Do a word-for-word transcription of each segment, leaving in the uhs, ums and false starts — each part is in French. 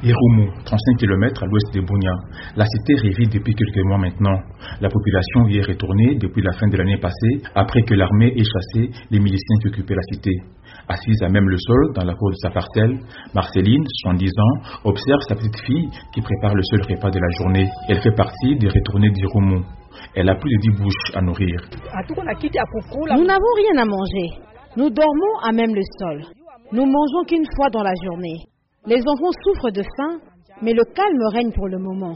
Irumu, trente-cinq kilomètres à l'ouest de Bunia. La cité revit depuis quelques mois maintenant. La population y est retournée depuis la fin de l'année passée, après que l'armée ait chassé les miliciens qui occupaient la cité. Assise à même le sol, dans la cour de sa parcelle, Marceline, soixante-dix ans, observe sa petite fille qui prépare le seul repas de la journée. Elle fait partie des retournés d'Irumu. Elle a plus de dix bouches à nourrir. Nous n'avons rien à manger. Nous dormons à même le sol. Nous mangeons qu'une fois dans la journée. Les enfants souffrent de faim, mais le calme règne pour le moment.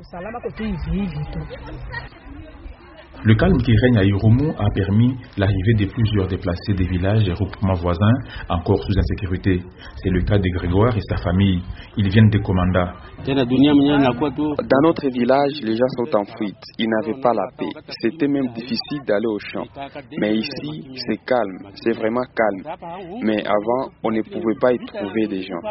Le calme qui règne à Irumu a permis l'arrivée de plusieurs déplacés des villages et groupements voisins encore sous insécurité. C'est le cas de Grégoire et sa famille. Ils viennent de Komanda. Dans notre village, les gens sont en fuite. Ils n'avaient pas la paix. C'était même difficile d'aller au champ. Mais ici, c'est calme. C'est vraiment calme. Mais avant, on ne pouvait pas y trouver des gens.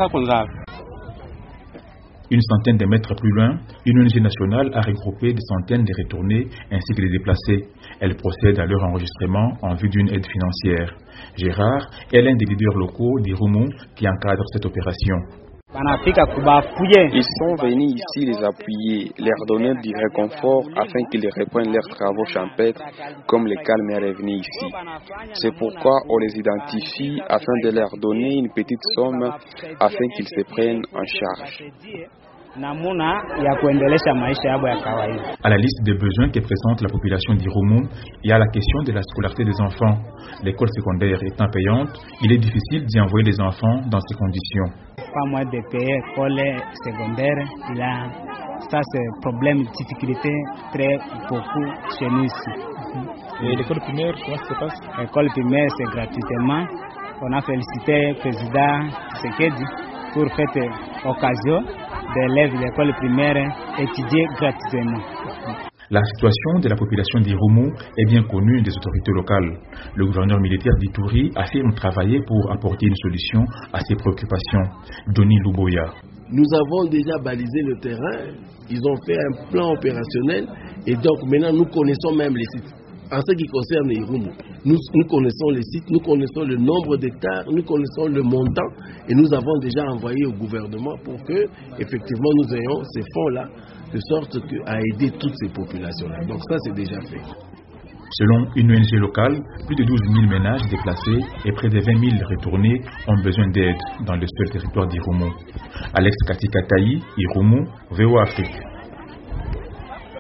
Une centaine de mètres plus loin, une O N G nationale a regroupé des centaines de retournés ainsi que des déplacés. Elle procède à leur enregistrement en vue d'une aide financière. Gérard est l'un des leaders locaux d'Irumu qui encadre cette opération. Ils sont venus ici les appuyer, leur donner du réconfort afin qu'ils reprennent leurs travaux champêtres comme le calme est revenu ici. C'est pourquoi on les identifie afin de leur donner une petite somme afin qu'ils se prennent en charge. À la liste des besoins que présente la population d'Irumu, il y a la question de la scolarité des enfants. L'école secondaire étant payante, il est difficile d'y envoyer les enfants dans ces conditions. Pas moins de payer l'école secondaire, là, ça c'est un problème, difficulté très beaucoup chez nous ici. Et l'école primaire, comment ça se passe? L'école primaire c'est gratuitement. On a félicité le président Tshisekedi pour cette occasion d'élèves de l'école primaire étudier gratuitement. La situation de la population d'Irumu est bien connue des autorités locales. Le gouverneur militaire d'Ituri affirme travailler pour apporter une solution à ces préoccupations. Denis Luboya. Nous avons déjà balisé le terrain, ils ont fait un plan opérationnel et donc maintenant nous connaissons même les sites. En ce qui concerne Irumu, nous, nous connaissons les sites, nous connaissons le nombre d'hectares, nous connaissons le montant et nous avons déjà envoyé au gouvernement pour que effectivement nous ayons ces fonds-là de sorte que, à aider toutes ces populations-là. Donc ça c'est déjà fait. Selon une O N G locale, plus de douze mille ménages déplacés et près de vingt mille retournés ont besoin d'aide dans le seul territoire d'Irumu. Alex Katikataï, Irumu, V O Afrique.